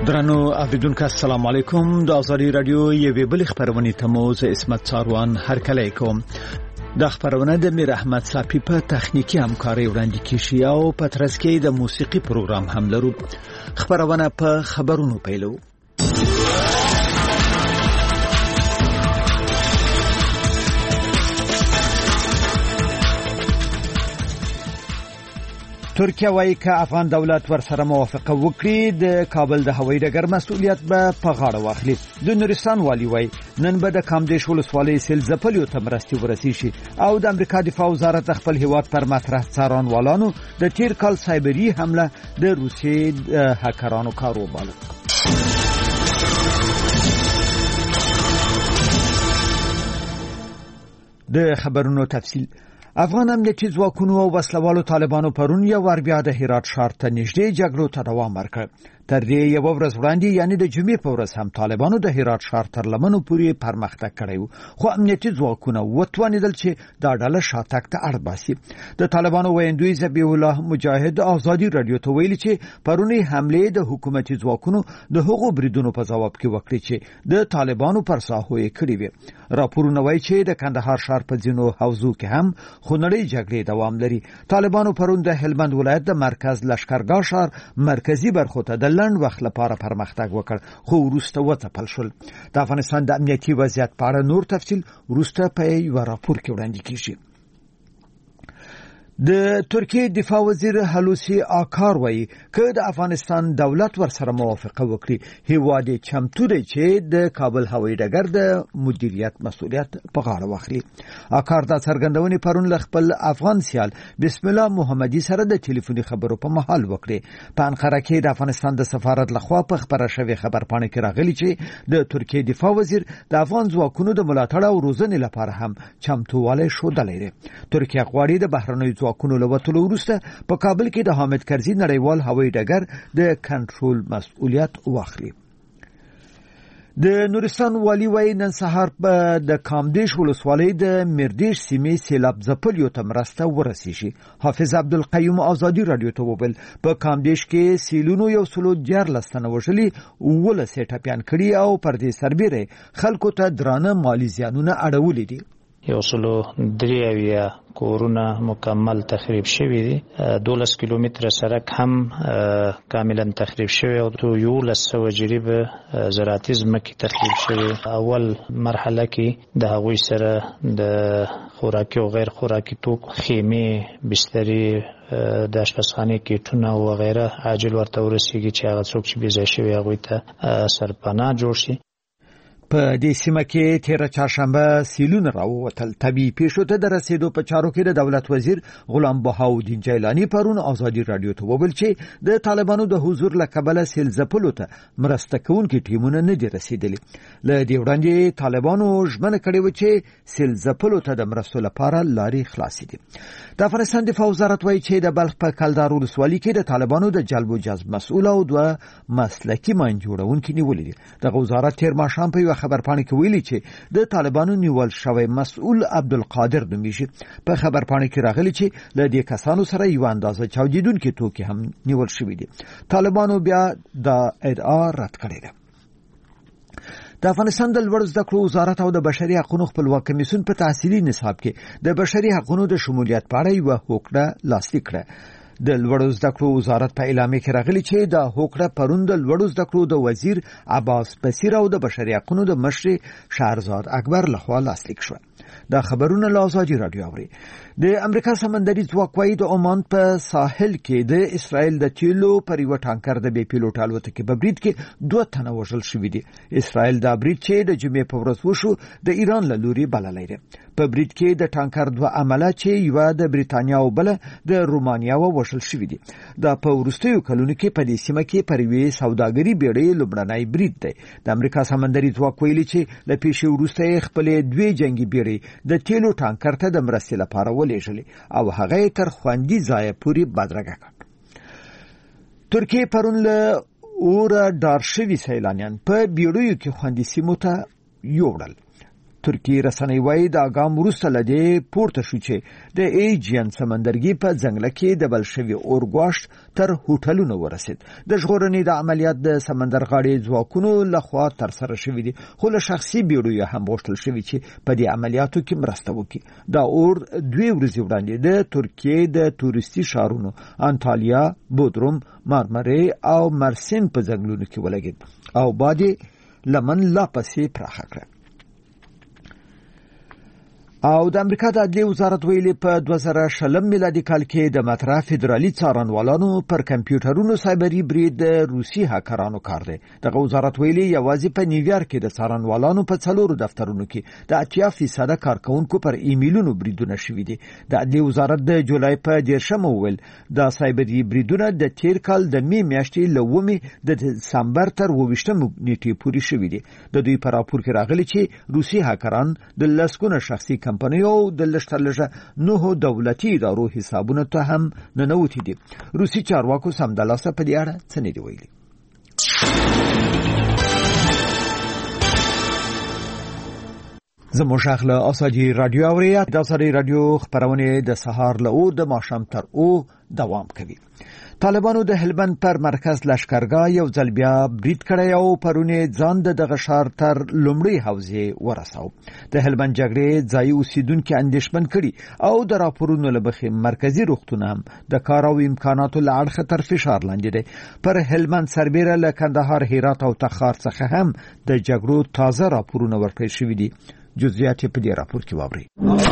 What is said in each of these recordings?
درنو اوریدونکو السلام علیکم. د آزادی رادیو یوې بل خبرونه ته مو زه اسمت څاروان هرکلی کوم. د خبرونه د میر احمد صافی په تخنیکی همکاري وړاندې کیږي او په ترڅ کې د موسیقي پروګرام هم لرو. خبرونه په خبرونو پیلو. ترکیه وايي چې افغان دولت ورسره موافقه وکړي د کابل د هوایي ډګر مسؤلیت به په غاړه واخلي. د نورستان والی وايي نن به د کامدیش ولسوالۍ سیل ځپلیو ته مرستې ورسیږي او د امریکا دفاع وزارت خپل هیواد پر مطرح څارنوالانو د تیر کال سایبری حمله د روسیې هکرانو کار وباله. د خبرونو تفصیل. افغان امنیتي ځواکونو او وسلوالو طالبانو پرون یو ور بیا د هرات ښار ته نږدې جګړو ته دوام ورکړ. تر دې یو ورځ وړاندې یعنی د جمعې په ورځ هم طالبانو د هرات ښار تر لمنو پورې پرمختګ کړی و، خو امنیتي ځواکونه وتوانیدل چې دا ډله شاتګ ته اړ باسي. د طالبانو ویندوی ذبیح الله مجاهد آزادی رادیو ته ویلي چې پرونی حمله د حکومتي ځواکونو د هغو بریدونو په جواب کې وکړي چې د طالبانو پر ساحو یې کړی وي. راپورونه وایي چې د کندهار ښار په ځینو حوزو کې هم خونړۍ جګړې دوام لري. طالبانو پرون د هلمند ولایت د مرکز لشکرګاه ښار مرکزی برخو ته د لنډ وخت لپاره پرمختګ وکړ، خو وروسته وځپل شول. د افغانستان د امنیتي وضعیت په اړه نور تفصیل وروسته په یو راپور کې وړاندې کیږي. د ترکیه دفاع وزیر هلوسی آکار وایي چې د افغانستان دولت ورسره موافقه وکړي هیواد چمتو دی چې د کابل هوایي ډګر د مدیریت مسؤلیت په غاړه واخلي. آکار دا څرګندونې پرون له خپل افغان سیال بسم الله محمدي سره د ټلیفوني خبرو په مهال وکړي. په انقره کې د افغانستان د سفارت لخوا په خبره شوی خبرپاڼه کې راغلي چې د ترکیه دفاع وزیر د افغان ځواکونو د ملاتړ او روزنې لپاره هم چمتووالی ښودلی دی. ترکیه غواړي د بهرنیو ځواکونو له وتلو وروسته په کابل کې د حامد کرزي نړیوال هوایي ډګر د کنټرول مسؤلیت واخلي. د نورستان والی وايي نن سهار په د کامدیش ولسوالۍ د میردیش سیمې سیلاب ځپلیو ته مرسته ورسیږي. حافظ عبدالقیوم آزادی رادیو ته وویل په کامدیش کې سیلونو 114 تنه وژلي، 17 ټپیان کړي او پر دې سربېره خلکو ته درانه مالی زیانونه اړولي دي. 103 کورونه مکمل تخریب شوی دي. 12 کیلومتر سړک هم کاملا تخریب شوی او 1100 جریب زراعتي ځمکې تخریب شوی. اول مرحله کې د هغوی سره د خوراکي او غیر خوراکي توکو، خیمې، بسترې، د اشپزخانې کیټونه او غیره عاجل ورته ورسیږي چې هغه څوک چې بې ځای شوي هغوی ته سرپناه جوړ شي. په دې سیمه کې تیر چهارشنبه سیلونه راووتل. طبیعي پیښو ته د رسیدو په چارو کې د دولت وزیر غلام بهاودین جیلانی پرون آزادی رادیو ته وویل چې د طالبانو د حضور له کبله سیل ځپلو ته مرسته کوونکي ټیمونه نه دي رسیدلي. له دې وړاندې طالبانو ژمنه کړې وه چې سیل ځپلو ته د مرستو لپاره لارې خلاصې دي. د افغانستان دفاع وزارت وایي چې د بلخ په کلدار ولسوالۍ کې د طالبانو د جلب و جذب مسؤل او دوه مسلکي ماین جوړونکي نیولي دي. دغه وزارت تیر ماښام په یو خبرپاڼه کې ویلي چې د طالبانو نیول شوی مسؤل عبدالقادر نومیږي. په خبرپاڼه کې راغلي چې له دې کسانو سره یو اندازه چاودیدونکي توکي هم نیول شوي دي. طالبانو بیا دا ادعا رد کړې ده. د افغانستان د لوړ زده کړو وزارت او د بشري حقوقو خپلواک کمیسیون په تحصیلي نصاب کې د بشري حقوقو د شمولیت په اړه یوه هوکړه لاسلیک کړه. د لوړو زده کړو وزارت په اعلامیه کې راغلي چې د هوکړه پرون د لوړو زده کړو د وزیر عباس بصیر او د بشري حقوقو د مشر شهرزاد اکبر لخوا لاسلیک شو. دا خبرونه له آزادی رادیو اوري. د امریکا سمندري ځواک وايي د عمان په ساحل کې د اسرائیل د تیلو پر یو ټانکر د بې پیلوټ الوتکې په برید کې 2 تنه وژل شوي دي. اسرائیل دا برید چې د جمعې په ورځ وشو د ایران له لوري بللی دی. په برید کې د ټانکر 2 عمله چې یو د بریتانیا او بل د رومانیا وژل شوي دي. دا په وروستیو کلونو کې په دې سیمه کې پر یوې سوداګري بیړۍ لومړنی برید دی. د امریکا سمندري ځواک ویلي چې له پیښې وروسته خپل 2 جنگي بیړۍ د تیلو ټانکر ته د مرستې لپاره ولېږلې او هغه تر خوندي ځای پورې بدرګه کړ. ترکیه پرون له اوره ډار شوي سیلانیان په بیړیو کې خوندي سیمو ته یوړل. ترکی رسنۍ وایي دا ګام وروسته له دې پورته شو چې د ایجین سمندرګي په ځنګله کې د بل شوي اورګواشت تر هوټلونو ورسید. د ژغورنې د عملیات د سمندر غاړې ځواکونو لخوا ترسره شوي دي، خو له شخصي بیړیو هم غوښتل شوي چې په دې عملیاتو کې مرسته وکړي. دا اور 2 ورځې وړاندې د ترکیې د تورستي ښارونو انټالیا، بودروم، مارمرې او مرسین په ځنګلونو کې ولګید او باد لمن لا پسې پراخه کړه. او د امریکا د عدلیې وزارت ویلي په 2020 میلادي کال کې د مطرح فدرالي څارنوالانو پر کمپیوټرونو سایبري برید د روسي هکرانو کار دی. دغه وزارت ویلي یوازې په نیویارک کې د څارنوالانو په 4 دفترونو کې د 80% کارکونکو پر ایمیلونو بریدونه شوي دي. د عدلیې وزارت د جولای په 10 ویل د سایبري بریدونه د تیر کال د می میاشتې له 1 د دسمبر تر 28 نیټې پورې شوي دي. د دوی په راپور کې راغلي چې روسي هکران د لسګونه شخصي کمپنیو د لشترلژه 9 دولتي ادارو حسابونو ته هم ننوتي دي. روسي چارواکو سمدلاسه په دې اړه څه نه دی ویلي. زموږ اخله اساجي رادیو اوریا د اساجي رادیو خبرونه د سهار له د ماښام تر او دوام کوي. طالبانو د هلمند پر مرکز لشکرګاه یو ځل بیا برید کړی او پرونه ځان دغه ښار تر لومړی حوزې ورساو. د هلمند جګړې ځای اوسیدونکو اندېښمن کړي او د راپورونو له مخې مرکزی روغتون هم د کار او امکاناتو له اړخه تر فشار لاندې دی. پر هلمند سربېره له کندهار، هرات او تخار څخه هم د جګړو تازه راپورونه ورکړل شوي دي. جزئیات په دې راپور کې واورئ.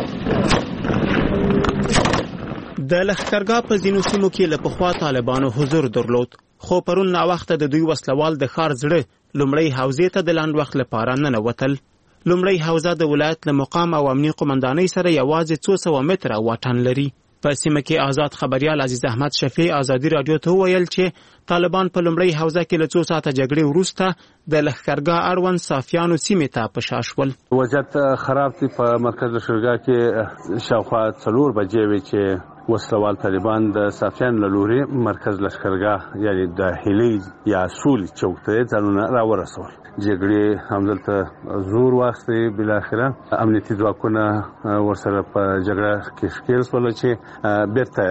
د لښکرګاه په ځینو سیمو کې له پخوا طالبانو حضور درلود، خو پرون ناوخته د دوی وسلوال د ښار زړه لومړی حوزې ته د لاند وخت لپاره ننوتل. لومړی حوزه د ولایت له مقام او امنیه قومندانۍ سره یوازې 200 متره واټن لري. په سیمه کې آزاد خبريال عزیز احمد شفیع آزادي رادیو ته ویل چې طالبان په لومړی حوزه کې له 2 ساعته جګړې وروسته د لښکرګاه اړوند صافیانو سیمې ته په شا شول. وضعیت خراب دی. په مرکز لښکرګاه کې شاوخوا 4 بجې وي چې وسلوال طالبان د صافیان له لوري مرکز لښکرګاه یعنی د هلي یا سول چوک ته ځانونه راورسول. جګړې همدلته زور واخیستی. بل اخره امنیتي ځواکونه ورسره په جګړه کې ښکېل شول چې بیرته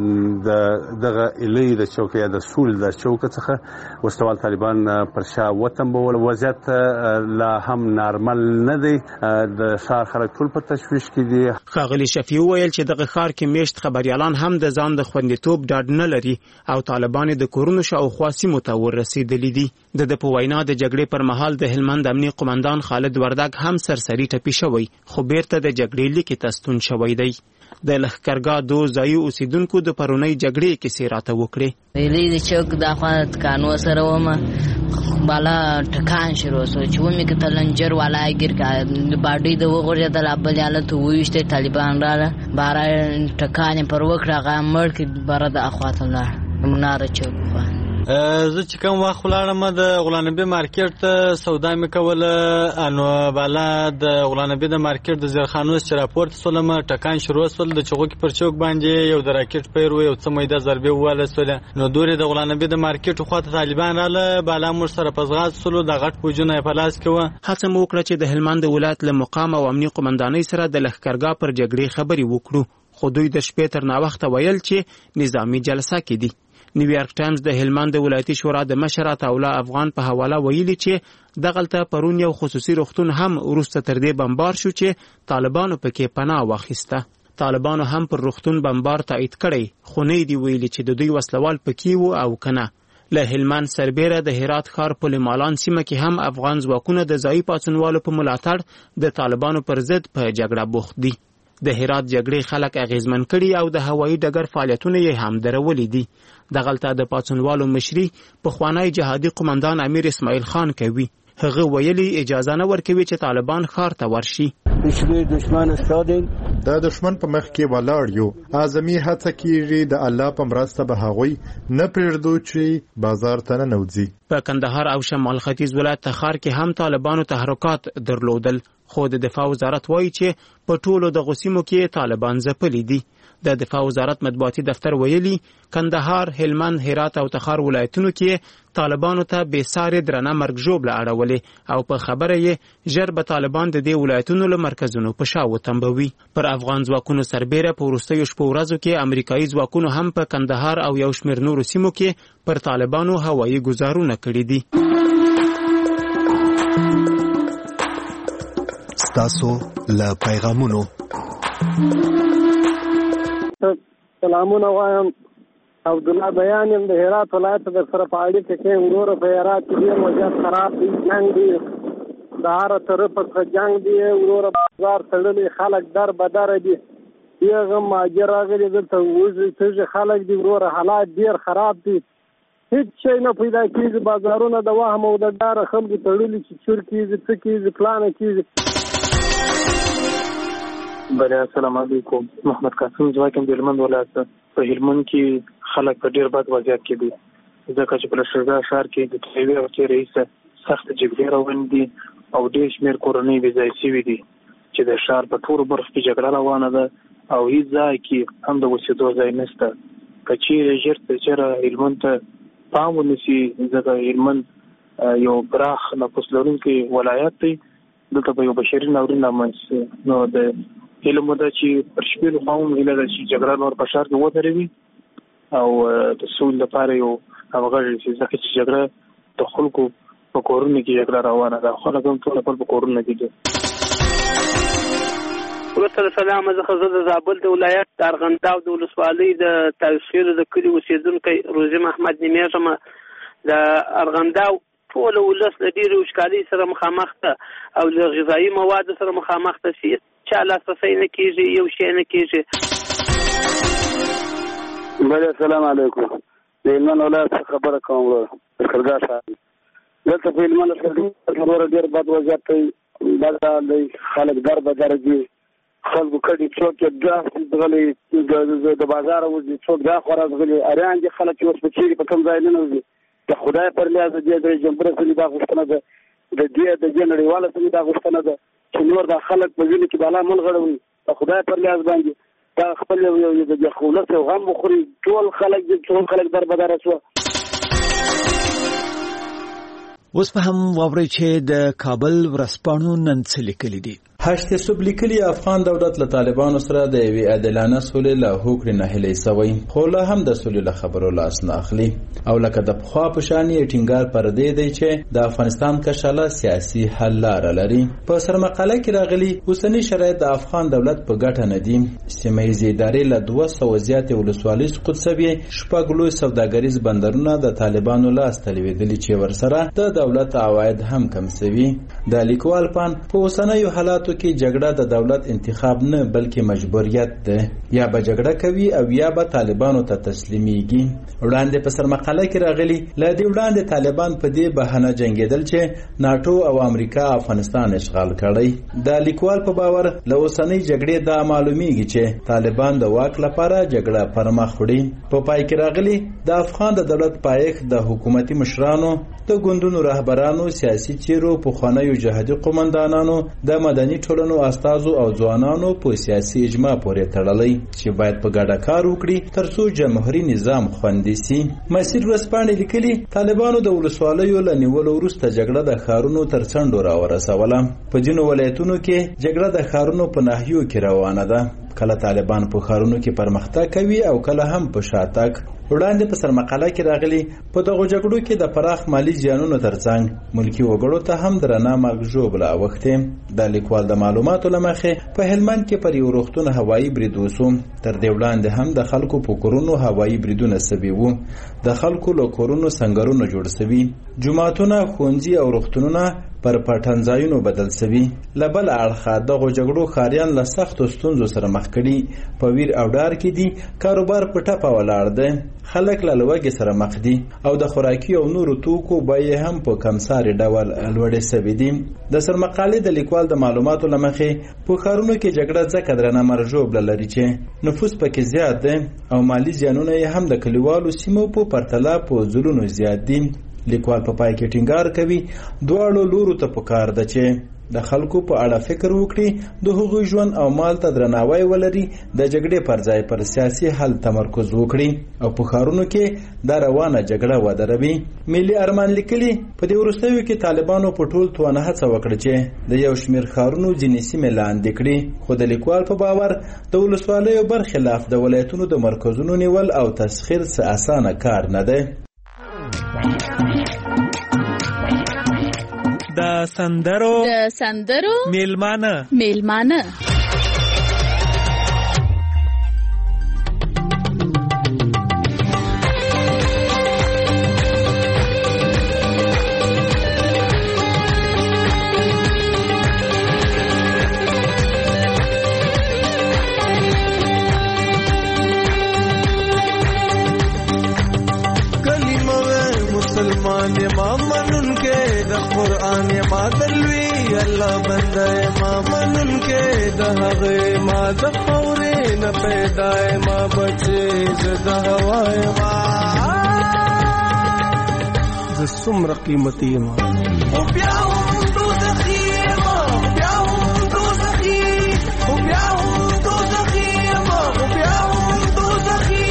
دغه هلي د چوک یا د سول د چوک څخه وسلوال طالبان پر شا وتمبول. وضعیت لا هم نارمل نه دی. د ښار خلک ټول په تشویش کې دي. ښاغلي شفیع ویل چې دغه ښار کې میشت خبريالان هم د ځان د خوندیتوب ډاډ نه لري او طالبان د کورونو شاوخوا سیمو ته ورسېدلي دي. د په وینا د جګړې پر مهال د هلمند امنیه قومندان خالد وردګ هم سرسری ټپي شوی، خو بیرته د جګړې لیکې ته ستون شوی دی. د لښکرګاه 2 ځایي اوسیدونکو د پرونۍ جګړې کیسې راته وکړې. ویلي د چوک د خوا کانو سره ومه بالا ټکان شروع شو چې ومې که تلنجر والا ګیر کا باډي د وغورځېدل بل حالت وویشته طالبان راله باره ټکان پر وکړه هغه مړ کې باره د اخواته ولاړ مناره چوک خوا. زه چې کوم وخت ولاړم د غلانبي مارکیټ ته سودا مې کوله، انو بالا د غلانبي د مارکیټ د زیرخانوس چې راپورته سولم ټکان شروع سول. د چغوکي پر چوک باندې یو د راکټ پیر و یو څه میده ضربې وواله سوله. نو دورې د غلانبي د مارکیټ خواته طالبان راله بالا موږ سره پزغاز سولو د غټ پوجونه په لاس کې و. هڅه مو وکړه چې د هلمند ولایت له مقام او امنیه قومندانۍ سره د لښکرګاه پر جګړې خبرې وکړو، خو دوی د شپې تر ناوخته ویل چې نظامی جلسه کې دي. نیویارک ټایمز د هلمند ولایتي شورا د مشر عطاالله افغان په حواله ویلي چې دغلته پرون یو خصوصي روغتون هم وروسته تر دې بمبار شو چې طالبانو پکې پناه واخیسته. طالبانو هم پر روغتون بمبار تایید کړی، خو نه دی ویلي چې د دوی وسلوال پکې وو او کنه. له هلمند سربېره د هرات ښار په لمالان سیمه کې هم افغان ځواکونه د ځایي پاڅونوالو په ملاتړ د طالبانو پر ضد په جګړه بوخت دي. د هرات جګړې خلک اغیزمن کړي او د هوایي ډګر فعالیتونه یې هم درولي دي. دغلته د پاڅونوالو مشري پخوانی جهادي قومندان امیر اسماعیل خان کوي. هغه ویلي اجازه نه ورکوي چې طالبان ښار ته ورشي. دا دشمن په مخ کې ولاړ یو. اعظمي هڅه کیږي د الله په مرسته به هغوی نه پرېږدو چې بازار ته نه نوځي. په کندهار او شمال ختیځ ولایت تخار کې هم طالبانو تحرکات درلودل، خو د دفاع وزارت وایي چې په ټولو دغو سیمو کې طالبان ځپلي دي. د دفاع وزارت مطبوعاتي دفتر ویلي کندهار، هلمند، هرات او تخار ولایتونو کې طالبانو ته بې ساري درنه مرګ ژوبله اړولې او په خبره یې ژر به طالبان د دې ولایتونو له مرکزونو په شا وتمبوي. پر افغان ځواکونو سربیره په وروستیو شپو ورځو کې امریکایي ځواکونو هم په کندهار او یو شمېر نورو سیمو کې پر طالبانو هوایي ګزارونه کړي دي. ستاسو له پیغامونو سلامونه وایم. عبدالله بیان یم د هرات ولایت د سره په اړیکه کې وروره په هرات کې ډېر وضعیت خراب دی، جنګ دی، د هره طرفه څخه جنګ دی، وروره بازار تړلی، خلک در بدره دي، یغه مهاجر راغلي دلته وځي خلک دي، وروره حالات ډېر خراب دي، هیڅ شی نه پیدا کېږي، بازارونه د وهم او د ډاره خلکو تړلي چې چور کېږي، څه کېږي، پلانه کېږي. بله السلام علیکم. محمد قاسم ځواکم د هلمند ولایت په هلمند کې خلک په ډېر بد وضعیت کې دي، ځکه چې په لښکرګاه ښار کې د تېرې هفتې راهیسه سخته جګړې روانې دي او ډېر شمېر کورنۍ بې ځایه شوي دي چې د ښار په ټولو برخو کې جګړه روانه ده او هېڅ ځای کې هم د اوسېدو ځای نشته. که چېرې ژر تر ژره هلمند ته پام ونیسي، ځکه هلمند یو پراخ نفوس لرونکی ولایت دی، دلته به یو بشري ناورین رامنځته نو د هیله مو ده چې پر شپېلو خواوو مو هیله ده چې جګړه نور په ښار کې ودروي او د سولې لپاره یو همغږي شي، ځکه چې جګړه د خلکو په کورونو کې جګړه روانه ده، خلک هم ټول خپل په کورونو کې دي. وروسته سلام، زه د زابل د ولایت د ارغنداو د ولسوالۍ د تاریخیلو د کلي اوسېدونکی روزي محمد نمیږم. د ارغنداو ټول ولس له ډېرې وچکالۍ سره مخامخ ده او له غذایي موادو سره مخامخ ده چې چا لاسرسی نه کېږي، یو شی نه کېږي. بله السلام علیکم. د هلمند ولایت څخه خبره کوم، لښکرګاه ښار دلته په هلمند لښکرګاه کې وروره ډېر بد وضعیت دی، بد حال دی، خلک در بدره دي، خلکو کډې څوک یې ګاز غلی د بازاره وځي، څوک دا خورا غلي اریان دي، خلک اوس په چیرې په کوم ځای نه وځي. د خدای پر لیاز د دې جمهوریت سره دا غوښتنه ده، د دې نړیواله سره دا غوښتنه ده چې نور د خلک په ځینې کې بالا ملغړوي، د خدای پر لیاز باندې دا خپل یو د خولت او غم وخوري، ټول خلک در بدره شو. اوس په هم واورئ چې د کابل ورځپاڼو نن څه لیکلي دي. هشت صبح لیکلي افغان دولت له طالبانو سره د یوې عادلانه سولې له هوکړې نه هیلی سوی، خو لا هم د سولې له خبرو لاس نه اخلي او لکه د پخوا په شان یې ټینګار پر دې دی چې د افغانستان کشاله سیاسي حل لاره لري. په سرمقاله کې راغلي اوسني شرایط د افغان دولت په ګټه نه دي. سیمه ییزې ادارې له 200 زیاتې ولسوالۍ سقوط شوې، شپږ لوی سوداګریز بندرونه د طالبانو لاس ته لوېدلي چې ورسره د دولت عواید هم کم شوي. د لیکوال پان په اوسنیو حالاتو کې جګړه د دولت انتخاب نه بلکې مجبوریت ده، یا به جګړه کوي او یا به طالبانو ته تسلیمیږي. وړاندې په سرمقاله کې راغلي له دې وړاندې طالبان په دې بهانه جنګېدل چې ناټو او امریکا افغانستان اشغال کړی. د لیکوال په باور له اوسنۍ جګړې دا معلومیږي چې طالبان د واک لپاره جګړه پرمخ وړي. په پای کې راغلي د افغان د دولت پایښت د حکومتي مشرانو، د ګوندونو رهبرانو، سیاسي چیرو، پخوانیو جهادي قومندانانو، د مدني ټولنو استازو او ځوانانو په سیاسي اجماع پورې تړلی چې باید په ګډه کار وکړي ترڅو جمهوریت نظام خوندي شي. مسیر ورځپاڼې لیکلي طالبانو د ولسوالیو له نیولو وروسته جګړه د ښارونو تر څنډو راورسوله. په ځینو ولایتونو کې جګړه د ښارونو په ناحیو کې روانه ده. کله طالبان په ښارونو کې پرمختګ کوي او کله هم په شاتګ. وړاندې په سرمقاله کې راغلي په دغو جګړو کې د پراخ مالی زیانونو ترڅنګ ملکي وګړو ته هم درنه مرګ ژوبله اوښتې. د لیکوال د معلوماتو له مخې په هلمند کې پر یو روغتون هوایي برید وسو. تر دې وړاندې هم د خلکو په کورونو هوایي بریدونه سوي وو. د خلکو له کورونو سنګرونه جوړ سوي، جوماتونه، ښوونځي او روغتونونه پر پټنځایونو بدل سوي. له بل اړخه دغو جګړو ښاریان له سختو ستونزو سره مخ کړي. په ویر او ډار کې دي، کاروبار په ټپه ولاړ دی، خلک له لوږې سره مخ دي او د خوراکي او نورو توکو بیې هم په کمساري ډول لوړې سوي دي. د سرمقالې د لیکوال د معلوماتو له مخې په ښارونو کې جګړه ځکه درنه مرژوبله لري چې نفوس پکې زیات دی او مالي زیانونه یې هم د کلیوالو سیمو په پرتله په ځلونو زیات دي. لیکوال په پای کې ټینګار کوي دواړو لورو ته پکار ده چې د خلکو په اړه فکر وکړي، د هغوی ژوند او مال ته درناوی ولري، د جګړې پر ځای پر سیاسي حل تمرکز وکړي او په ښارونو کې دا روانه جګړه ودروي. ملي ارمان لیکلي په دې وروستیو کې طالبانو په ټول توانه هڅه وکړه چې د یو شمېر ښارونو ځینې سیمې لاندې کړي، خو د لیکوال په باور د ولسوالیو برخلاف د ولایتونو د مرکزونو نیول او تسخیر څه اسانه کار نه دی. د سندرو میلمانه قرآن ما دلوی الله بنده ما منن کې د هغه ما د خورې نه پیدا ما بچي زده هواي ما ز څومره قیمتي ما او بیا هم دوزخي ما بیا هم دوزخي او بیا هم دوزخي ما او بیا هم دوزخي.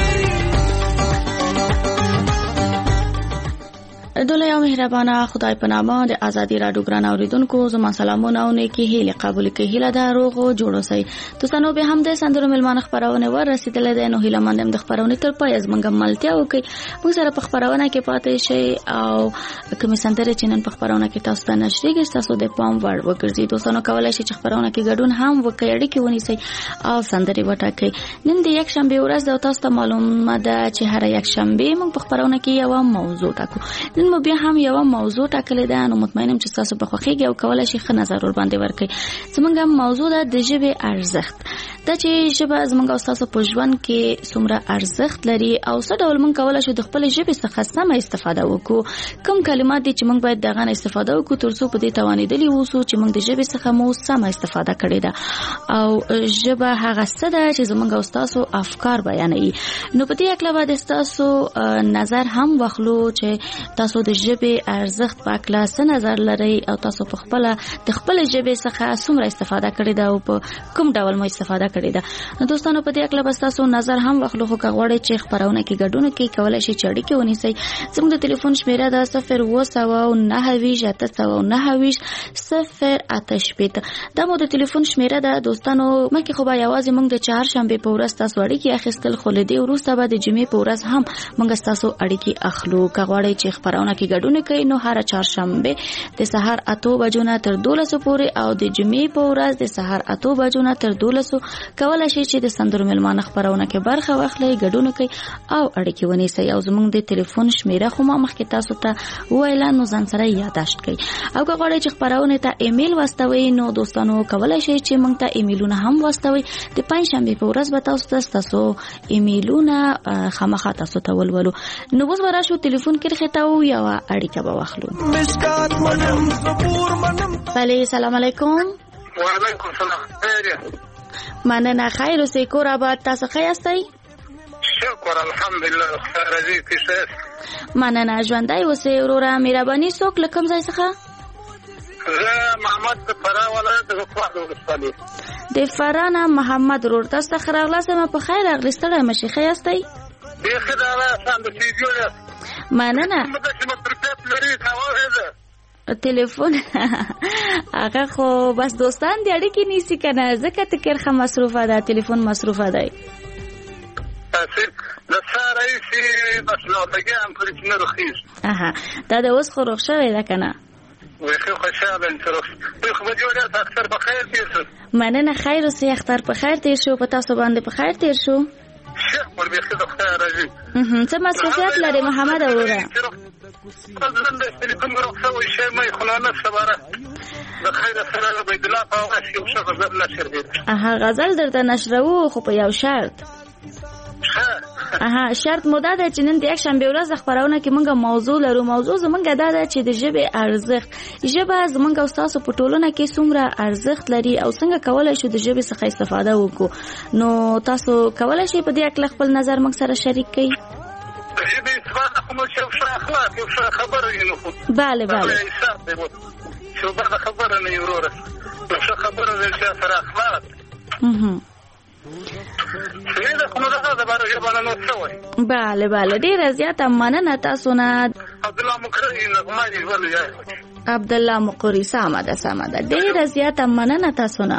دوله یو مهربانه خدای په نامه د ازادي راډیو ګران اوریدونکو زما سلامونه او نیکی هیله قبول کړئ. هیله ده روغ او جوړ اوسئ. تاسو به هم د سندرو ملمانه خبرونه ور رسیدلې ده، نو هیله مندم د خبرونه تر پای از منګم ملتیا وکړئ. موږ سره په خبرونه کې پاتې شي او کوم سندره چې نن په خبرونه کې تاسو ته نشریږي تاسو د پام وړ وګرځي. تاسو کولای شئ چې خبرونه کې ګډون هم وکړئ، اړیکې ونیسئ او سندري وټاکئ. نن د یک شنبه ورځ ده، تاسو ته معلومه ده چې هر یک شنبه موږ په خبرونه کې یو موضوع ټاکو. نن مو بیا هم یو موضوع ټاکلې ده، نو مطمئنم چې تاسو په خوښیږي او کولای شئ ښه نظر ور باندې ورکړئ. زموږ موضوع ده د ژبې ارزښت. دا چې ژبه زموږ او تاسو په ژوند کې څومره ارزښت لري او څه ډول موږ کولای شو د خپل ژبې څخه سمه استفاده وکړو. کوم کلمات دي چې موږ باید دغه نه استفاده وکړو ترڅو په دې توانېدلی اوسو چې موږ د ژبې څخه مو سمه استفاده کړې ده، او ژبه هغه څه ده چې زموږ او تاسو افکار بیانوي. نو په دې اړه باید تاسو نظر هم واخلو چې تاسو د ژبې ارزښت په اړه څه نظر لرئ او تاسو په خپل د خپل ژبې څخه څومره استفاده کړې ده او په کوم ډول مو استفاده کړې ده. نو دوستانو په دې اړه به تاسو نظر هم واخلو. خو کغوړې چې خبرونه کې ګډون کې کولای شي چې اړیکې ونیسئ. زموږ د ټلیفون شمیره ده 02988 دا مو د ټلیفون شمیره ده. دوستانو مکه خو به یوازې موږ د چهارشنبه په ورځ تاسو اړیکې اخیستل، خو لدی وروسته به د جمعې په ورځ هم موږ تاسو اړیکې اخلو. کغوړې چې خبرونه کې ګډون کوي نو هر چهارشنبه د سحر 8 بجو نه تر 12 پورې او د جمعې په ورځ د سحر 8 بجو نه تر 12 کولای شي چې د سندرو ملمانه خبرونه کې برخه واخلئ، ګډون کوي او اړیکې ونیسئ. او زموږ د ټلیفون شمیره خو ما مخکې تاسو ته ویل نو ځان سره یاداشت کړئ. او که غواړئ چې خبرونه ته ایمیل واستوي نو دوستانو کولای شي چې موږ ته ایمیلونه هم واستوي. د پنځشنبه په ورځ به تاسو ایمیلونه خامخا تاسو ته ولولو. نو اوس وراشو ټلیفون کې خطاو یا اړیکه به واخلو. بله سلام علیکم. وعلیکم السلام. مننه. خیر اوسئ. کور آباد. تاسو ښه یاستئ؟ شکر الحمدلله. خیر راځي کیسه. مننه. ژوندی اوسئ وروره. مهرباني څوک له کوم ځای څخه؟ زه محمد د فراه ولایت د کوټ ولسوالۍ. د فراه نه محمد ورور. تاسو ته راغلاست ما په خیر اغلیستل مشي ښه یاستئ؟ بیخي دا سم د ویډیو ده. مننه. ټلیفون هغه خو بس دوستان دی اړیکې نیسی کنه ځکه تکر خه مصروفه ده، ټلیفون مصروفه ده. د سارای سی بس نو بګم پر چې نه رخیص. دا د اوس خو روغ شوی ده کنه. وې خو خوشاله ان تر خو به جوړه اکثر په خیر تیر شو. مننه. خیر اوسې اختر په خیر تیر شو. په تاسو باندې په خیر تیر شو. شکر به خیر خیر راځي. څه مصروفیت لري محمد اوره؟ زنده ټلیفون ورخصه وي شي مې خلانه صبره د خیر سره عبد الله په واسي او شغل نشر دي. غزل درته نشرو خو په یو شرط. شرط مو دا ده چې نن د یک شنبه ورځ خبرونه کې مونږه موضوع لرو. موضوع زمونږه دا ده چې د ژبې ارزښت. ژبه زمونږ او تاسو په ټولنه کې څومره ارزښت لري او څنګه کولای شو د ژبې څخه استفاده وکړو. نو تاسو کولای شئ په دې اړه خپل نظر موږ سره شریک کړئ. ژبې استفاده کوم چې اخلاق یو خبره ینو. بله چې بل خبره نه وروره نو څه خبره ده چې سره اخلاق بله بله ډیره زیاته مننه تاسو نه. عبدالله مقری سمه ده ډیره زیاته مننه تاسو نه.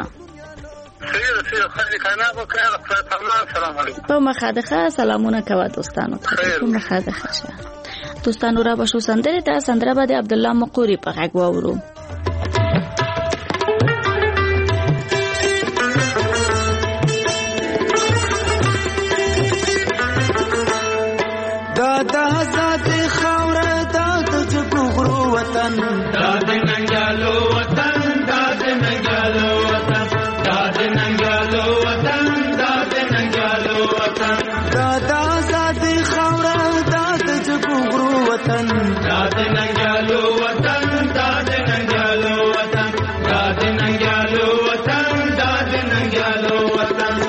په مخه ده سلامونه کوه دوستانو ته. په مخه ده دوستانو را بشو سندره ته سندره به د عبدالله مقری په غږ واورو. دا آزاد خاوره دا د جګو وطن دا د ننګالو وطن دا د ننګالو وطن دا د ننګالو وطن دا د ننګالو وطن دا د آزاد خاوره دا د جګو وطن دا د ننګالو وطن دا د ننګالو وطن دا د ننګالو وطن دا د ننګالو وطن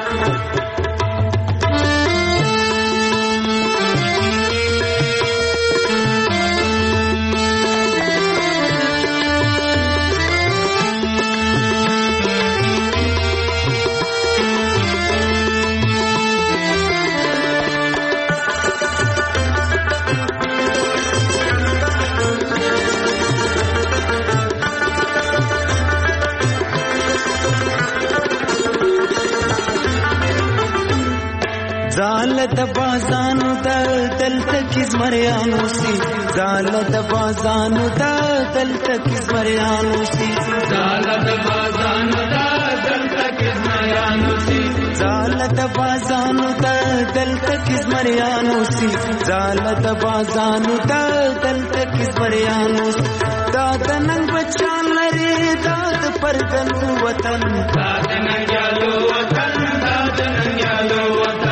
زالت بازانو دا دلتا کز مریانو سی زالت بازانو دا دلتا کز مریانو سی زالت بازانو دا دلتا کز مریانو سی زالت بازانو دا دلتا کز مریانو سی زالت بازانو دا دلتا کز مریانو سی دا دننگ بچان لری دا دا پردنو وطن دا دننگالو وطن دا دننگالو وطن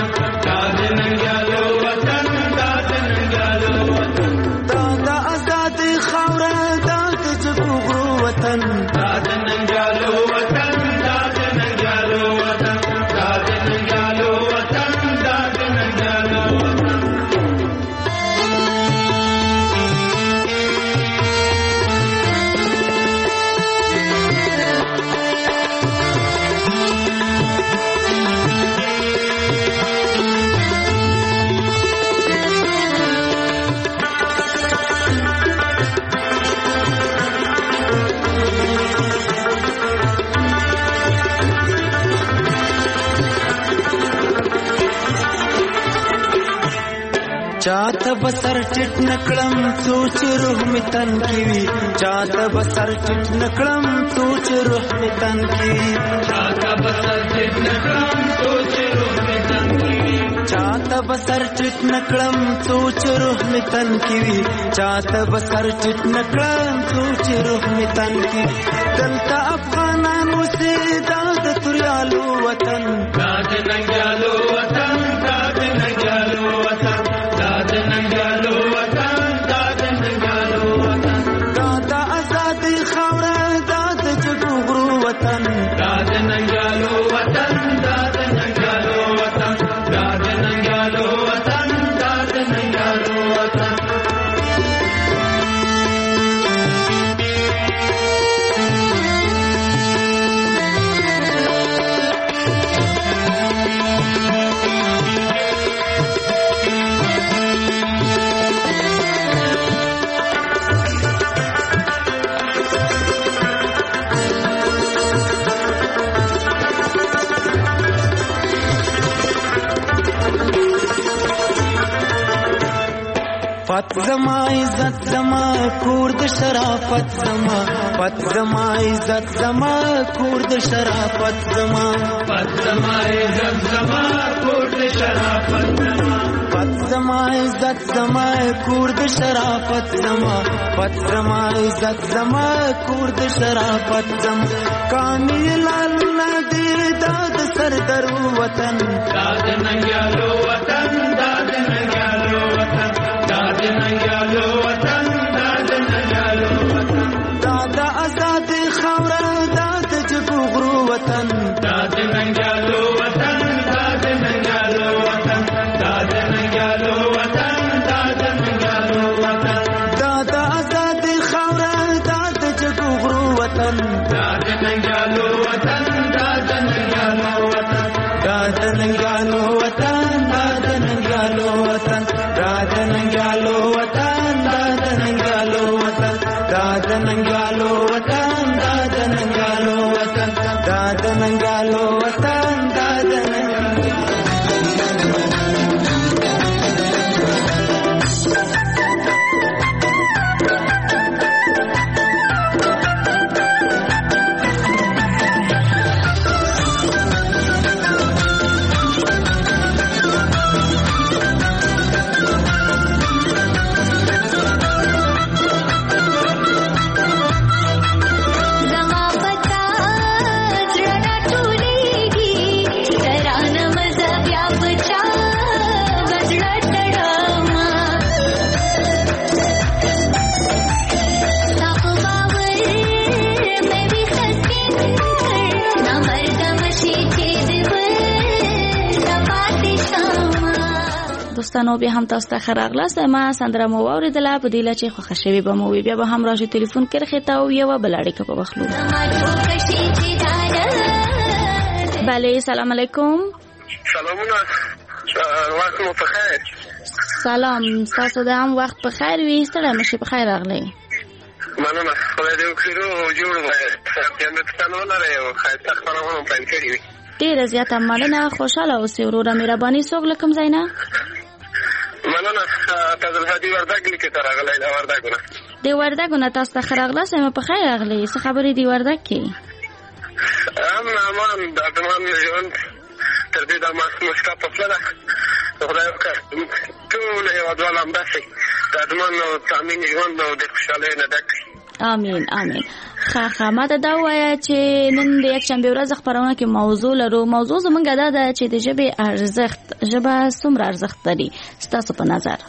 وطن دا د ننګالو وطن دا د ننګالو وطن دا د ننګالو وطن دا د ننګالو وطن چاته بسر ټټ نکړم سوچ روح می تن کی وی چاته بسر ټټ نکړم سوچ روح می تن کی چاته بسر ټټ نکړم سوچ روح می تن کی چاته بسر ټټ نکړم سوچ روح می تن کی وی چاته بسر ټټ نکړم سوچ روح می تن کی دلته افغانانو سي د تریالو وطن دا د ننګالو وطن دا د ننګالو وطن دا د ننګالو وطن دا د ننګالو وطن دا د آزاد خاوره دا د جګو وطن دا د ننګالو وطن دا د ننګالو وطن دا د ننګالو وطن دا د ننګالو وطن پت زما عزت زما کور د شرافت زما پت زما عزت زما کور د شرافت زما پت زما عزت زما کور د شرافت زما پت زما عزت زما کور د شرافت زما پت زما عزت زما کور د شرافت زما کامل الله دې د سردر وطن دا د ننګالو وطن دا د ننګالو وطن دا د ننګالو وطن دا د ننګالو وطن دا د آزاد خاوره دا د جګو وطن دا د ننګالو وطن دا د ننګالو وطن دا د ننګالو وطن دا د ننګالو وطن دا د آزاد خاوره دا د جګو دوستانو بیا هم تاسو ته خراغلاست ما سندره مو اوریدله په دې چې خوښ شوي به مو بیا به هم راځي ټلیفون کې خته او یو بل اړیکه په وخلو. بله سلام علیکم. سلامونه وخت مو بخیر. سلام تاسو د هم وخت په خیر وي ستړی مشه په خیر راغلی. مننه خدای دې وکړو جوړ وای ته مې ستنه لري او خاصه خبرونه پلان کړی وي. ډیره زیاته مننه خوشاله اوسئ وروره مهرباني څوک لکم زینا. مننه تاسو د دې وردګ لیکه تر راغلی دا وردګونه. د وردګونه تاسو ته خراغلاست مې په خیر راغلی. څه خبرې دی وردګ کې؟ امان د ادمان ژوند تر دې د مسکا په فلدا خدای وکړي ټول یو ډول امداسي د ادمان او تامین ژوند او د خوشاله نه ډک. امين امين. خا ماته دا وایا چې نن د یک شنبه ورځ خبرونه کې موضوع لرو. موضوع زمونږ دا ده چې د ژبې ارزښت، ژبه څومره ارزښت لري ستاسو په نظر؟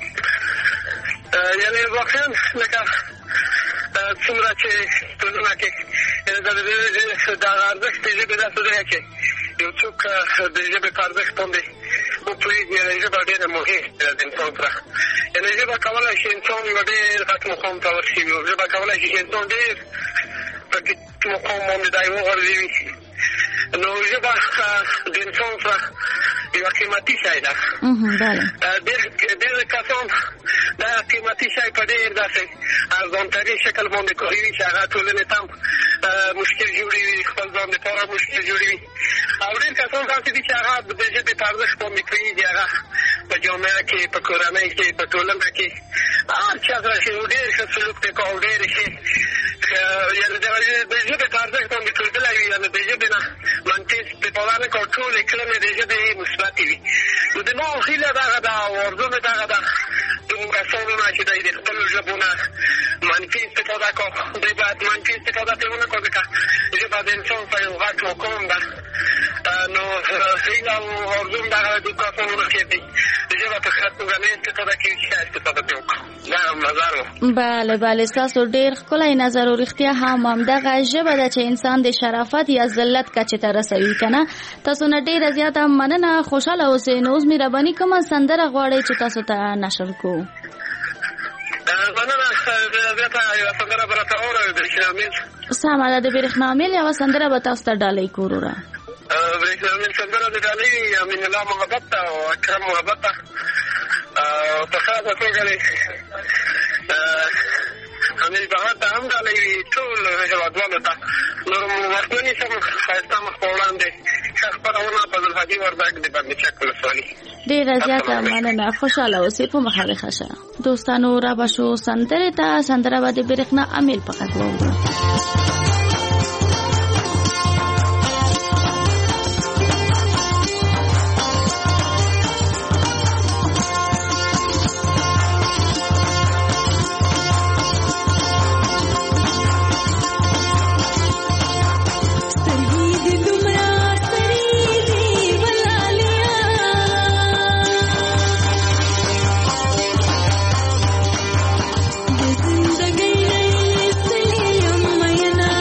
یعنی واقعا لکه څومره چې ټولنه کې د ارزښت د ژبې داسې دی چې یو څوک د ژبې په ارزښت باندې وپوهېږي. ژبه ډېره مهمه ده د انسان سره. یعنې ژبه کولی شي انسان یوه ډېر غټ مقام ته ورسوي. ژبه کولی شي چې انسان ډېر په مقام باندې دی وغورځوي. نو ژبه د انسان سره یوه قیمتي شی ده. ډېر کسان دا قیمتي شی په ډېر داسې ارزانتري شکل باندې کاروي چې هغه ټولنې ته مشکل جوړوي، خپل ځان دپاره مشکل جوړوي. او ډېر کسان داسې دي چې هغه د ژبې په ارزښت باندې پوهېږي. هغه په جامعه کې، په کورنۍ کې، په ټولنه کې هر چا سره چې ډېر ښه سلوک دی کوي او ډېر ښې یعنې د ژبې په ارزښت باندې پوهېدلی وي. یعنې د ژبې نه منفي استفاده نه کوي. ټولې کړنې د ژبې مثبتې وي. نو د ما هیله دغه ده او ارزو مې دغه ده دومره کسانو نه چې دی د خپلو ژبو نه منفي استفاده کوي. دوی باید منفي استفاده ترې ونه کړي ځکه ژبه د انسان سره یو غټ مقام ده. نو هیله او ارزو م دغه د کسانو نه چې دی د ژبه په ښه توګه نه استفاده کوي چې ښه استفاده ترې وکړو. دا هم نظر و. بله بله ستاسو ډېر ښکلی نظر او رښتیا هم همدغه ژبه ده چې انسان د شرافت یا ذلت کچې ته رسوي که نه. تاسو نه ډېره زیاته مننه خوشحاله اوسئ. نو اوس مهرباني کومه سندره غواړئ چې تاسو ته نشر کړو؟ مننه زیاته یوه سندره به راته واوروئ برېښنامیل. سمه ده د برېښنامیل یوه سندره به تاسو ته ډالۍ کړو وروره. برېښنامیل سندره د ډالۍ امین الله محبت ته او اکرم محبت ته په خاصه توګه امیر بهار ته هم ډالۍ وي ټول هېوادوالو ته. نور وخت نه نیسم ښایسته مخ په وړاندې ښه خپرونه په ذوالهادي وردګ د بندچک ولسوالي. ډېره زیاته مننه خوشحاله اوسئ په مخالخه شه. دوستانو را به شو سندرې ته. سندره به د برېښنا امیل په غږ واورو. زندگی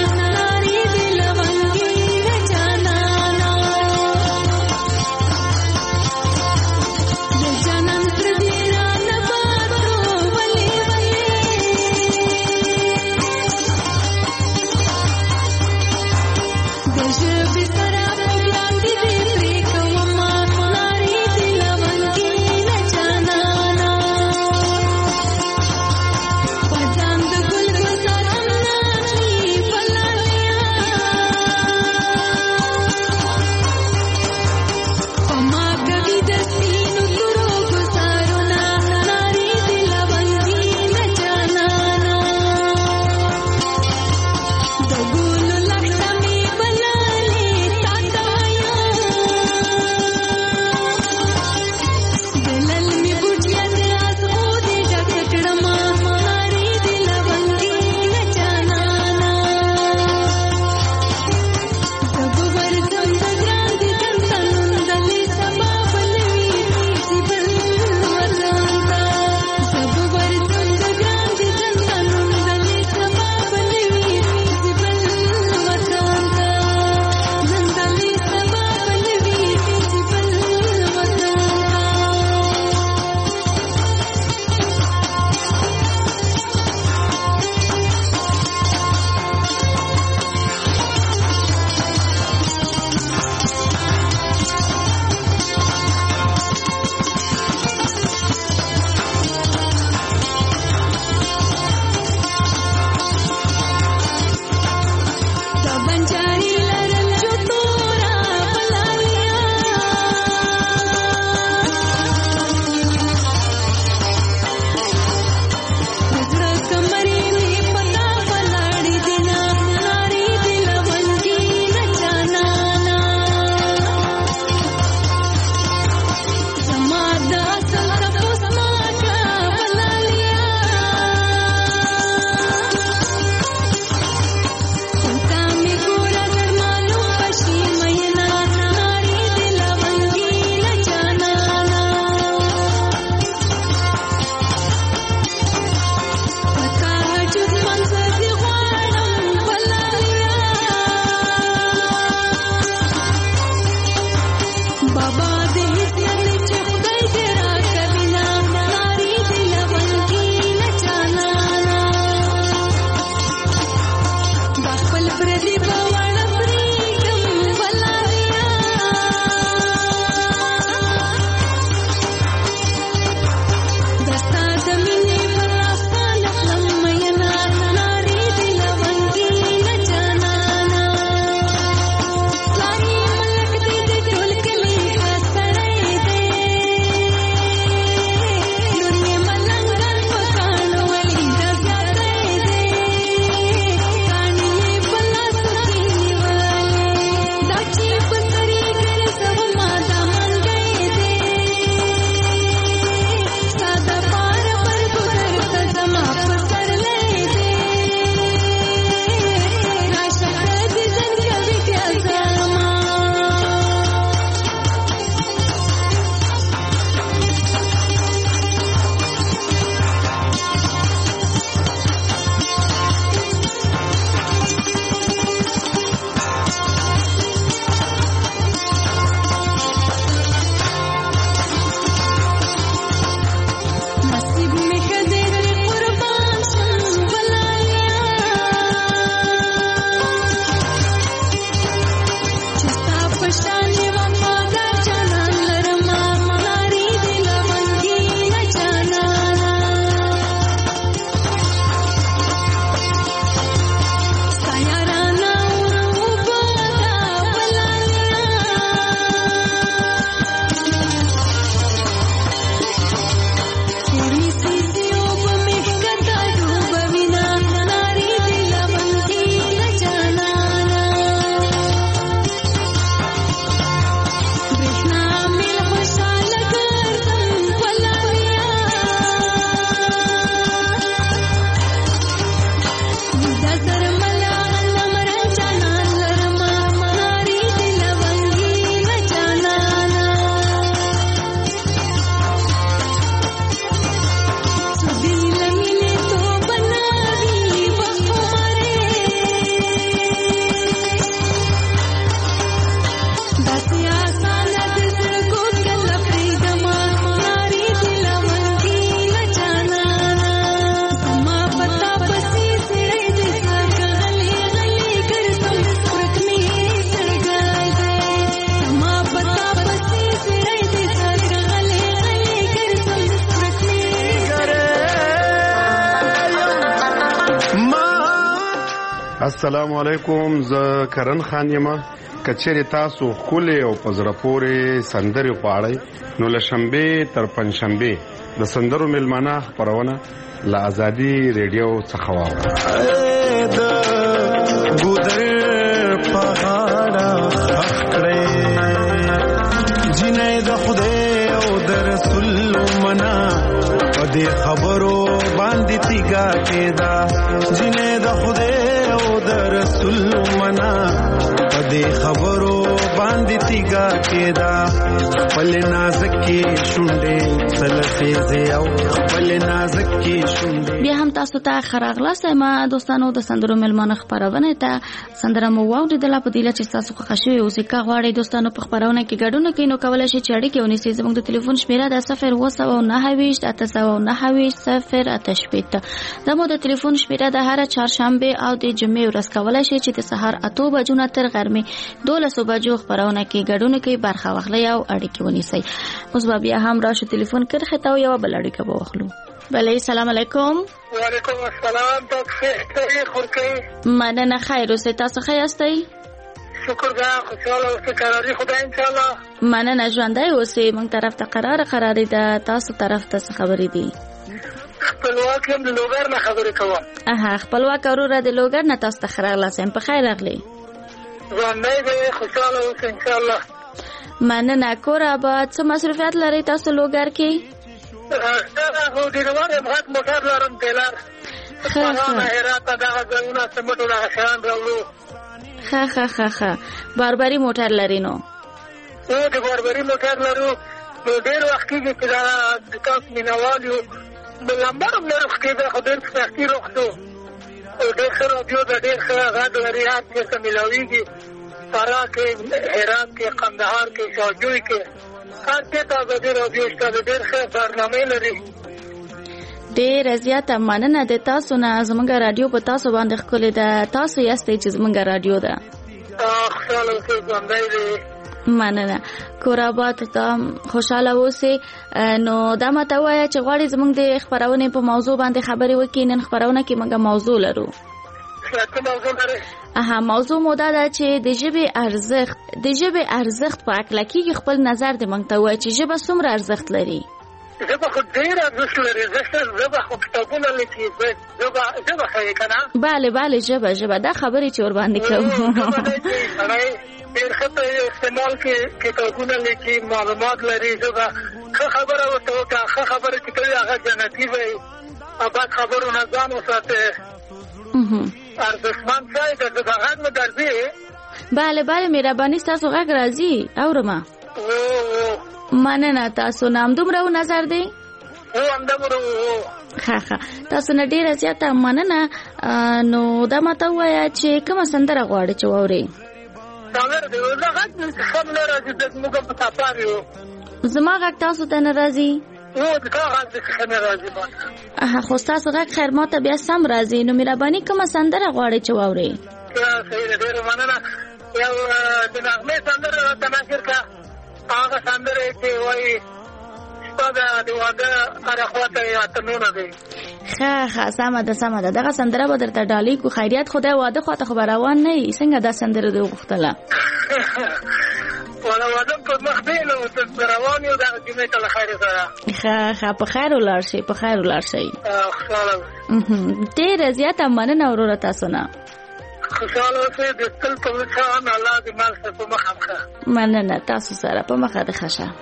السلام علیکم، زه کرن خان یم. کچېرې تاسو خولې او پزره پورې سندرې غواړئ نو له شنبې تر پنځشنبې د سندرو میلمانه خپرونه له ازادي ریډیو څخه واورئ. د ګودر پهاړه خکړې جنې د خدای او د رسول منا په دې خبرو باندې تیګا کېدا جنې د خدای او د رسول منا په دې خبرو باندې تیګا کېدا خپل نازکې شونډې سلسې او خپل نازکې شونډې. بیا هم تاسو ته خراغلاست ما دوستانو د سندرو ملمانه خبرونه ته سندره مو واوریدله په دې چې تاسو خوښ شوي اوسې کا غواړئ دوستانو په خبرونه کې ګډون کوي نو کولای شئ چې اړیکې ونیسئ. زموږ د ټلیفون شمیره ده 02928 دا مو د ټلیفون شمیره ده. هر چهارشنبه او د جمعې ورځ کولای شئ چې د سهار 8 بجو نه تر غرمې 12 بجو خبرونه کې ګډون کوي برخه واخلئ او اړیکې ونیسئ. اوس بیا هم راشو ټلیفون کرخه ته یو بل اړیکه به واخلو. بله السلام علیکم. وعلیکم السلام. تاسو ښه مننه خیر اوسئ. تاسو ښه یاستئ؟ شکر دا خوشاله اوسئ قراري خدای ان شاء الله. مننه ژوندی اوسئ. موږ طرف ته قرارې ده تاسو طرف ته څه خبرې دي؟ خپلواک یم د لوګر نه خبرې کوم. خپلواک وروره د لوګر نه تاسو ته راغلاست. په خیر راغلی. ژوندی دی خوشاله اوسئ ان شاء الله. مننه. کور آباد. څه مصروفیات لرئ تاسو لوګر کې؟ هو د روانه مخ موټر لرم ټیلر خانه هرات دغه ځایونه سمټو دغه شان راوړو. ښه باربري موټر لري نو؟ د باربري موټر لرو نو ډېر وخت کېږي چې دا د تاسو مینوال یو لمبر هم نه روغ کېده خو ډېر سختي روغ شو او ډېر ښه راډیو ده ډېر ښه غږ لري هر چېرته میلاویږي فراه کې هرات کې قندهار کې شاجوی کې هر چېرته ازادي راډیو شته ډېر ښه برنامې لري. ډېر زیاته مننه د تاسو نه. زموږ راډیو په تاسو باندې ښکلې ده. تاسو یاستئ چې زموږ راډیو ده. خوشاله اوسئ ژوندی دی. مننه. کور آباد ته خوشاله اوسئ. نو دا ماته ووایه چې غواړئ زموږ د خپرونې په موضوع باندې خبرې وکړي. نن خپرونه کې موږ موضوع لرو. موضوع مو دا ده چې د ژبې ارزښت په هکله کېږي. خپل نظر دې موږ ته ووایه چې ژبه څومره ارزښت لري؟ ژبه خو ډېر ارزښت لري. ژبه خو کتابونه لیکي. ژبه ښایي که نه؟ بله ژبه دا خبرې چې ورباندې کوو ډېر ښه استعمال کې کتابونه لیکي معلومات لري. ژبه ښه خبره ورته وکړه. ښه خبره چې کوي هغه جنتي وي. بد خبرو نه ځان وساتئ. ارزښتمن ځای د ژبه غږ مو درځي؟ بله مهرباني ستاسو غږ راځي اورمه. مننه. تاسو نه همدومره نظر دی؟ همدومره. ښه تاسو نه ډېره زیاته مننه. نو دا ماته ووایه چې کومه سندره غواړئ چې واورئ؟ زما غږ تاسو ته نه راځي؟ خو ستاسو غږ خیر ماته بیا سم راځي. نو مهرباني کومه سندره غواړئ چې واورئ؟ صحیح ده ډېره مننه. یو د نغمې سندره راته نشر کړه. هغه سندره چې وایي شپه ده د واده هره خواته یې اتڼونه دی. ښه سمه ده. دغه سندره به درته ډالۍ کو. خیریت خدای واده خواته خو به روان نه یې. څنګه دا سندره دې وغوښتله؟ واده په مخ دی نو روان یو دغه جمعې ته له خیرې سره. ښه په خیر ولاړ شئ. ډېره زیاته مننه وروره تاسو نه. خوشاله اوسئ. د تل په شان الله دې مال سره په مخه ښه. مننه. تاسو سره په مخه د ښه شه.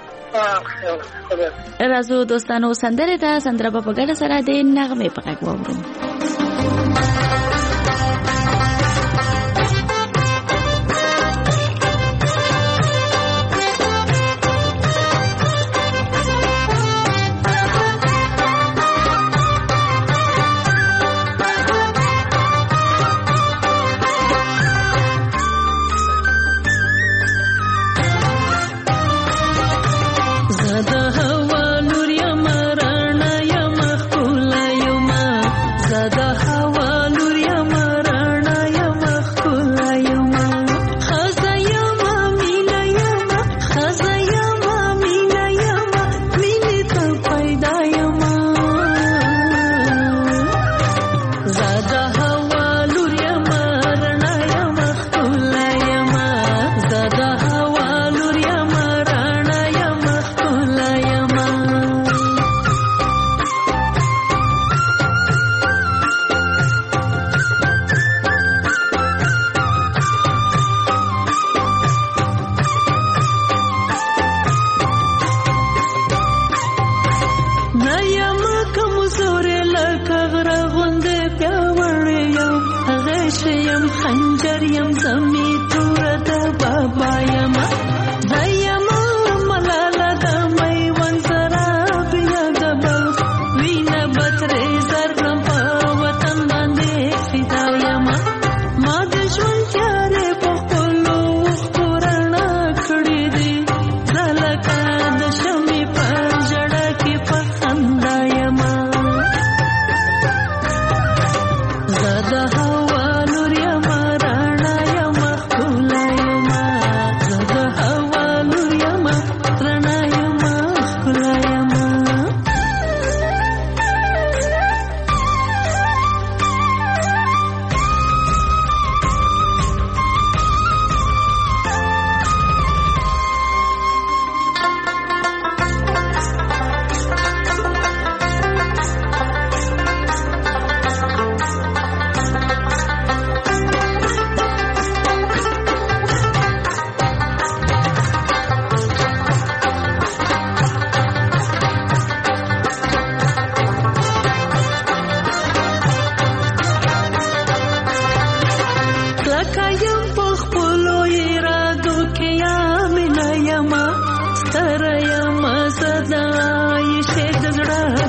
راځو دوستانو سندره ده. سندره په ګډه سره د نغمې په غږ واورو.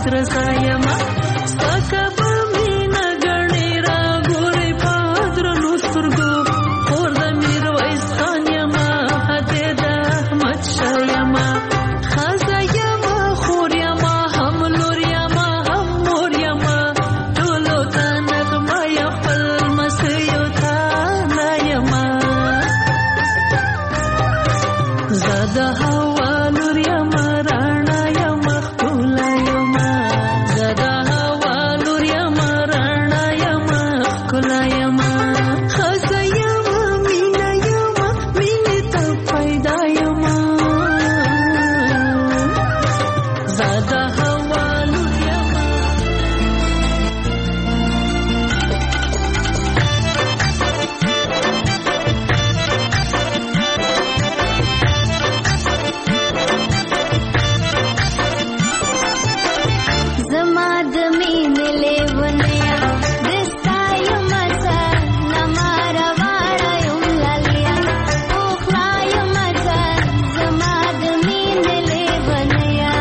درځایما سکه مینا غړې را ګورې پادر نو سترګو خور د میرویس خان یما هته د احمد شاه یما خزا یما خور یما هم لور یما هم مور یما ټولو ته نغمه یا خپل مسیو ته نه یما زده هوا لور یما رانا یما ښکلا یما زده هوا لور یما رانا یما ښکلا یما خزه یما مینا یما مینې ته پیدا یما زده هوا لور یما زما د مینې لیونیا دستا یما څه نماره واړه یم لالیا پوخلا یما څه زما د مینې لیونیا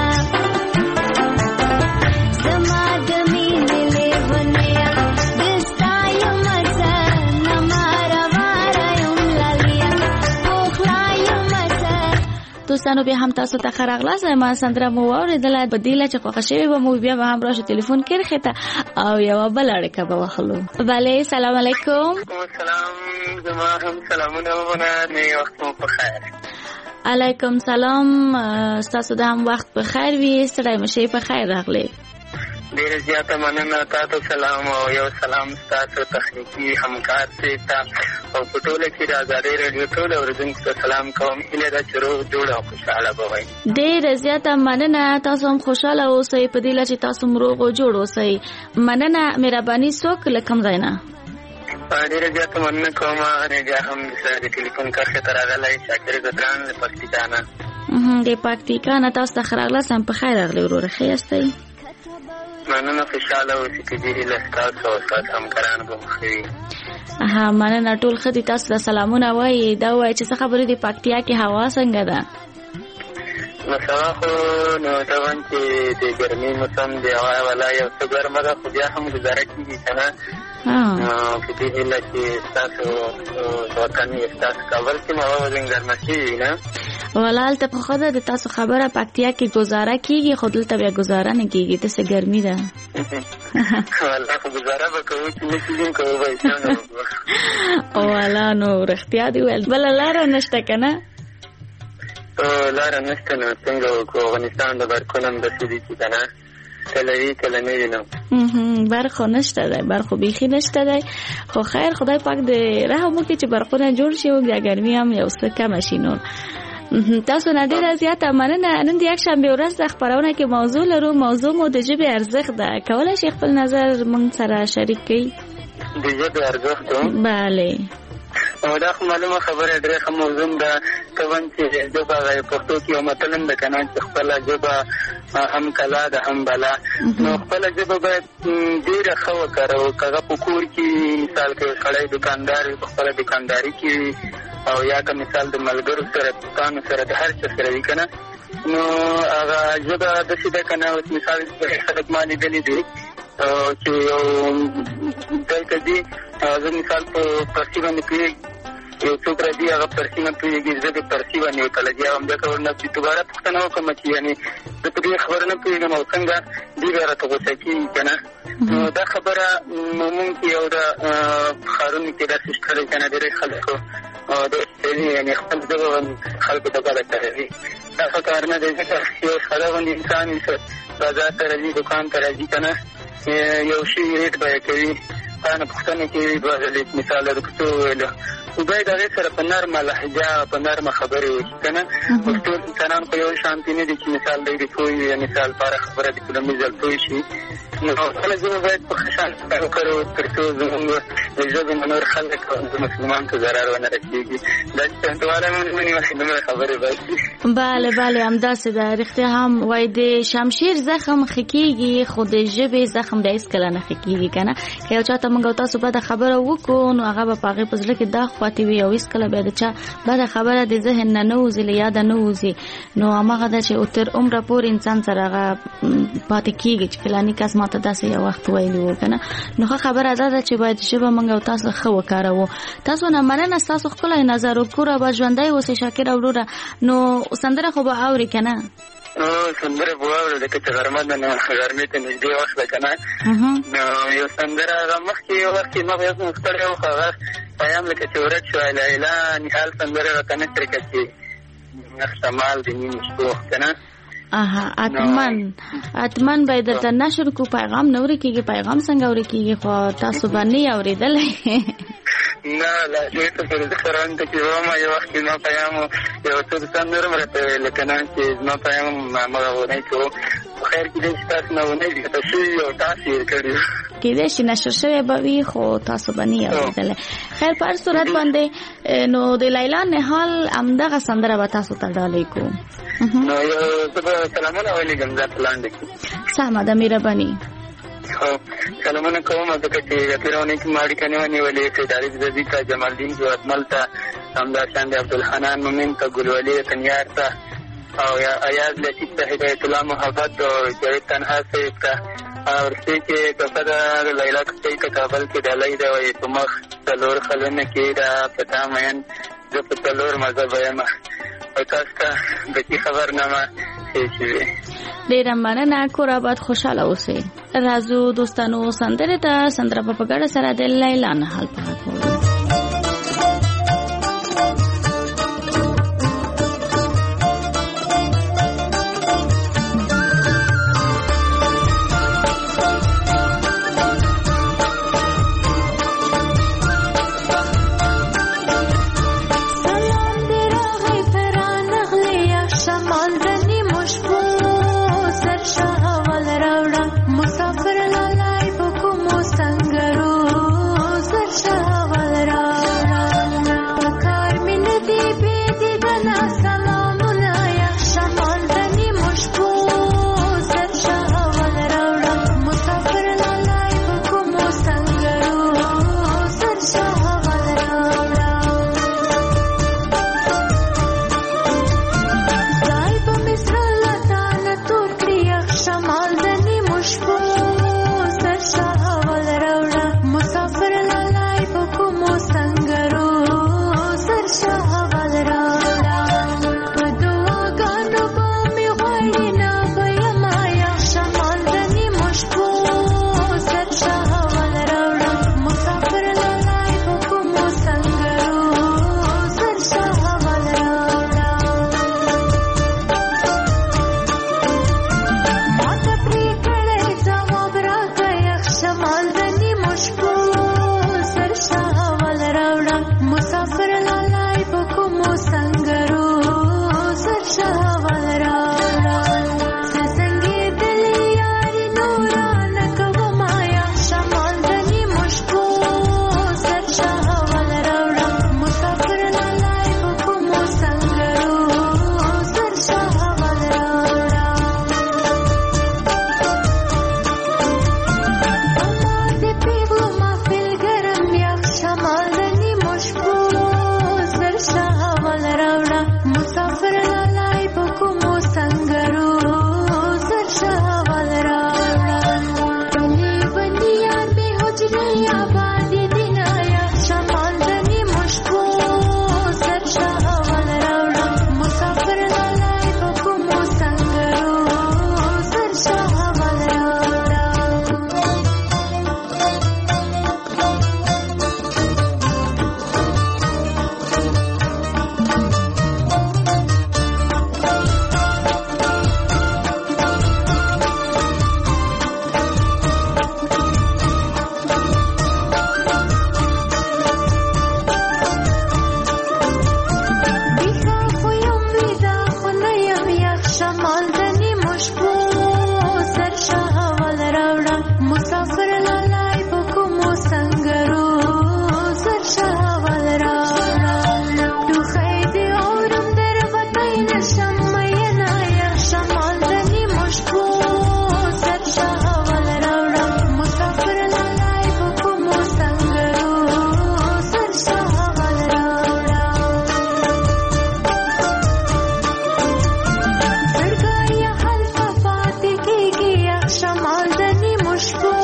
زما د مینې لیونیا دستا یما څه نماره واړه یم لالیا پوخلا یما څه دوستانو بیا هم تاسو ته ښه راغلاست. ما سندره مو واورېدله په دې چې خوښه شوې به مو بیا به هم راشو تلیفون کرښې ته او یوه بله اړیکه به واخلو. بله سلام علیکم. سلام زما هم سلامونه ومنه نه وخت مو په خیر. علیکم سلام ستاسو د هم وخت په خیر وي ستړی مه شئ په خیر راغلی. ډېره زیاته مننه تاسو سلام او یو سلام ستاسو تخنیکي همکار صاحب ته او په ټوله کې د ازادۍ راډیو ټولو اورېدونکو ته سلام کوم. هیله ده چې روغ جوړ او خوشحاله به وئ. ډېره زیاته مننه تاسو هم خوشحاله اوسئ په دې چې تاسو هم روغ او جوړ اوسئ. مننه مهرباني څوک له کوم ځای نه؟ ډېره زیاته مننه کوم. بیا هم د ټلیفون کرښې ته راغلی شاکر ګدران له پکتیکا نه. د پکتیکا نه تاسو ته ښه راغلاست. هم په خیر راغلی وروره ښه یاستئ؟ مننه خوشحاله اوسئ چې ډېرې له ستاسو او ستاسو همکارانو به مخ وي. مننه ټول ښه دي. تاسو ته سلامونه وایي. دا وایي چې څه خبرې دي پکتیا کې هوا څنګه ده؟ نو سبا خو نو طبعا چې د ګرمۍ موسم دی هوا والا یو څه ګرمه ده خو بیا هم ګزاره کېږي که نه. په دې هیله چې ستاسو وطن ستاسو کابل کې هوا وزن ګرمه شوې وي نه. والا هلته په ښه ده د تاسو خبره پکتیا کې ګزاره کېږي خو دلته بیا ګزاره نه کېږي داسې ګرمي ده. والا خو ګزاره به کوو چې نه کېږي کوو به اسانه والا نو رښتیا دې ویل. بله لاره نشته که نه؟ لاره نشته نو څنګه وکړو. افغانستان د برقونه هم داسې دي چې که نه کله وي کله نه وي. نو برق خو نشته دی. برق خو بیخي نشته دی خو خیر خدای پاک دې رحم وکړي چې برقونه جوړ شي او بیا ګرمي هم یو څه کمه شي. نور تاسو نه ډېره زیاته مننه. نن د یکشنبې ورځ د خپرونه کې موضوع لرو. موضوع مو د ژبې ارزښت ده. کولی شئ خپل نظر موږ سره شریک کړئ؟ د ژبې ارزښت؟ بله دا خو معلومه خبره ډېره ښه موضوع ده. طبعا چې ژبه پښتو کې یو متل هم ده که نه چې خپله ژبه هم کلا ده هم بلا. نو خپله ژبه باید ډېره ښه وکاروو. که هغه په کور کې مثال که یو سړی دوکاندار وي په خپله دوکانداري کې وي او یا که مثال د ملګرو سره دوستانو سره د هر چا سره وي که نه نو هغه ژبه داسې ده که نه. اوس مثال خلک ما لیدلي دي چې یو ځای ته ځي زه مثال په فارسي باندې پوهېږي یو څوک راځي هغه فارسي نه پوهېږي زه د فارسي باندې ورته لګیا وم. بیا که ورنه دوباره پوښتنه وکړم چې یعنې زه په دې خبره نه پوهېږم او څنګه دې بیا راته غوسه کېږي که نه. نو دا خبره عموم کې او د ښارونو کې داسې شته دی که نه ډېری خلکو یعنې خپل ژبه خلکو ته بده کوي. دا ښه کار نه دی ځکه یو ساده غوندې انسان بازار ته راځي دوکان ته راځي که نه یو شي ریټ بیه کوي تا نه پوښتنه کوي دوه ځلې مثال د پښتو وویلو باید هغې سره په نرمه لهجه په نرمه خبرې وشي که نه. اوس ټول انسانان خو یو شانتي نه دي چې مثال دی د پوه وي مثال په هره خبره د کلمې ځل پوه شي. نو خپله ژبه باید په ښه شان وکړو تر څو زموږ د ژبې نه نور خلک د مسلمان ته ضرر ونه رسېږي. دا چې چمتووالی ونیول شي دومره خبرې باید شي. بله بله همداسې ده. رښتیا هم وایي د شمشیر زخم ښه کېږي خو د ژبې زخم بیا هېڅکله نه ښه کېږي که نه. که یو چا ته موږ او تاسو بده خبره وکړو نو هغه به په هغې په زړه کې دا خواته وي او هیڅ کله به د چا بده خبره د ذهن نه نوځي له یاد نه وځي نو هغه د چې تر عمره پورې انسان سره هغه پاتې کیږي چې فلاني کس ماته داسې یو وخت ویلی و کنه نو خبره ده چې باید ژبه موږ او تاسو ښه وکاروو. تاسو نه مننه تاسو خپل نظر وکړه به ژوندۍ اوسې شاکر وروره. نو سندره خو به اوري کنه؟ سندره به اوري لکه چې غرمه ده نو غرمې ته نږدې وخت ده کنه نو یو سندره هغه مخکې یو وخت ما به یو ستړی و خو هغه پیام لکه چې ورک شو لیلا نهال سندره راته نه ترې که چې احتمال د نیمې شپو کنه اتمن باید درته نشر کو پیغام نه ورکېږي. پیغام څنګه ورکېږي خو تاسو به نه اورېدلی؟ نه لا دوی ته پر د خران ته کې ومه یو وخت ما پیغام یو څه سندره مې راته لکه نن چې زما پیغام ما ونه کړو خو خیر کېدای چې تاسو نه ونه دي ته شوي او تاسو یې کړي کېدای شي نشر شوی به وي خو تاسو به نه اورېدلی. خیر په هر صورت باندې نو د لیلا نهال همدغه سندره به تاسو ته ډالۍ کوو. نو یو څه به سلامونه ولیږم دا پلان دی سمه ده مهرباني. سلامونه کوم ځکه چې راتېرونې کې ما اړیکه نه ونیولې سیداري زدي ته جمالدین جو اجمل ته همداشان د عبدالحنان مومن ته ګلولي تنیار ته او ایاز لطیف ته هدایت الله محبت او جاوید تنها صاحب ته او ورسې کې کفه د لیلا کسۍ ته کابل کې ډالۍ ده وایي په مخ څلور خلونه کې ده په تا مین زه په څلور مذهبه یم او تاسو ته بچي خبرنامه ډېره مننه. کور آباد خوشحاله اوسئ. راځو دوستانو سندرې ته سندره په ګډه سره د لیلا نهال په غږ کوو. مازنی مشکو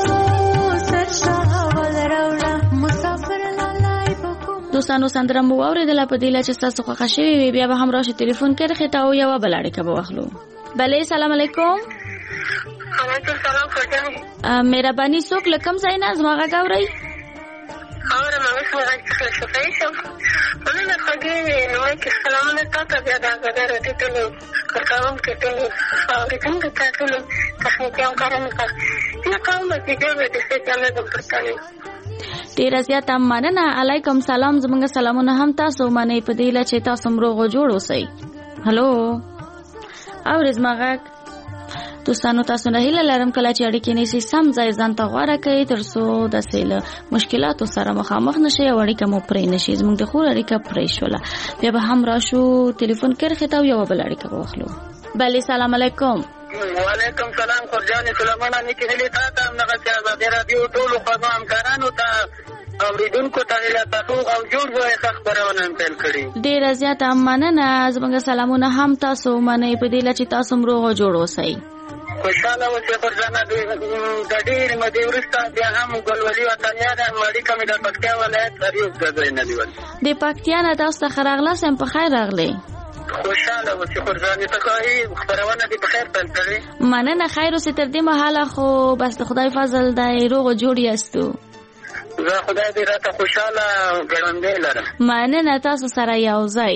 سرشاول راوړه مسافر لالای بکوم. دوستانو سندره مو اوریدله په دې چې تاسو خوښه شوي وي بیا به هم راشي ټلیفون کې رخته او یو بل اړیکه به واخلو. بله سلام علیکم. وعلیکم السلام فرجان. مهرباني څوک له کوم ځای نه زما غږ اورئ؟ اورم اوس مې غږ څخه شفایي شم. نن خوږې نو وایي چې سلامونه تاته بیا د ازادۍ راډیو ټولو کارکوونکو ټولو اورېدونکو ته ټولو تخنیکیان کارونکو نه کوم چې بیا به د سپېڅلې د پښتنې ډیره زیاته مننه. علیکم سلام. زموږ سلامونه هم تاسو منئ په دې چې تاسو روغ او جوړ اوسئ. هلو اورئ زما غږ؟ دوستانو تاسو نه هیله لرم کله چې اړیکې نیسئ سم ځای ځان ته غوره کړئ تر څو داسې له مشکلاتو سره مخامخ نشئ او اړیکه مو پرې نشي. زموږ د خور اړیکه پرې شوله بیا به هم راشو ټلیفون کې رخته او یو بل اړیکه به واخلو. بله سلام علیکم. وعلیکم سلام قرجان سلامونه نیکې هیلې تاته همدغه چې ازادۍ راډیو ټولو خوږو همکارانو ته اوریدونکو ته هیله تاسو او جوړ ځای ښه خپرونه پیل کړي. ډیره زیاته مننه. زموږ سلامونه هم تاسو منئ په دې چې تاسو روغ او جوړ اوسئ. خوشحاله اوسئ قرجانه. د ډېرې مودې وروسته بیا هم ګلولي وطنیانه اړیکه مې د پکتیا ولایت اریوب د ځای نه نیول. د پکتیا نه تاسو ته ښه راغلاست. په خیر راغلی. خوشحاله اوسئ قرجانې. ته ښایي خپرونه دې په خیر پیل کړې. مننه. خیر اوسئ تر دې مهاله خو بس د خدای فضل دی روغ او جوړ یاستو. زه خدای دې راته خوشحاله ګړندی لره. مننه. تاسو سره یو ځای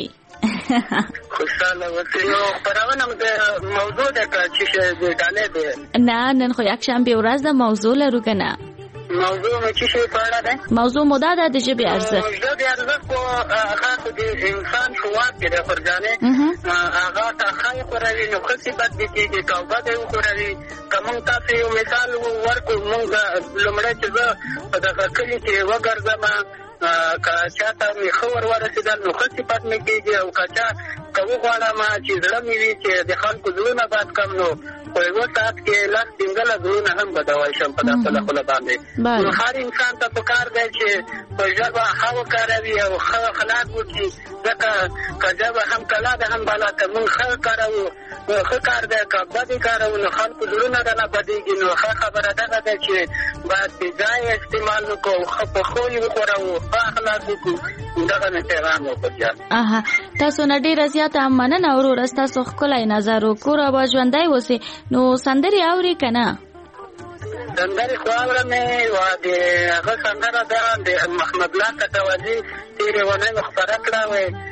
خوشحاله اوسئ. نو خپرونه د موضوع ده چې ډالۍ ده. نه نن خو یکشنبه ورځ ده. موضوع لرو که نه؟ موضوع مې چې شی په اړه ده. موضوع مو دا ده د ژبې ارزښت. ژبې ارزښت خو هغه خو د انسان شواب کې دی قرجانې. هغه ته ښه یې خوروي نو ښه صفت دې کېږي که بد یې وخوروي. که موږ تاسو یو مثال ورکړو موږ لومړی چې زه په دغه کلي کې وګرځم که چاته مې ښه ور ورسېدل نو ښه صفت مې کېږي او که چا که وغواړم چې زړه مې وي چې د خلکو زړونه بد کړم نو په یوه ساعت کې لس پنځلس زړونه هم بدوی شم په خپله خوله باندې. نو هر انسان ته پکار دی چې په ژبه ښه وکاروي او ښه اخلاق وکړي. ځکه که ژبه هم کلا ده هم بلا که موږ ښه کاروو نو ښه کار دی. که بدې کاروو نو خلکو زړونه رانه بدېږي. نو ښه خبره دغه ده چې باید بې ځایه استعمال وکړو. ښه په ښو یې وخوروو ښه اخلاق وکړو. دغه مې پیغام وکړ. تاسو نه ډېره زیاته مننه وروره. ستاسو ښکلی نظر و. کور اباد ژوندی اوسئ. نو سندرې اورئ که نه؟ سندرې خو اورمې. د هغه سندره ده د محمد الله کټوالي تېرې اونۍ مې خپره کړه.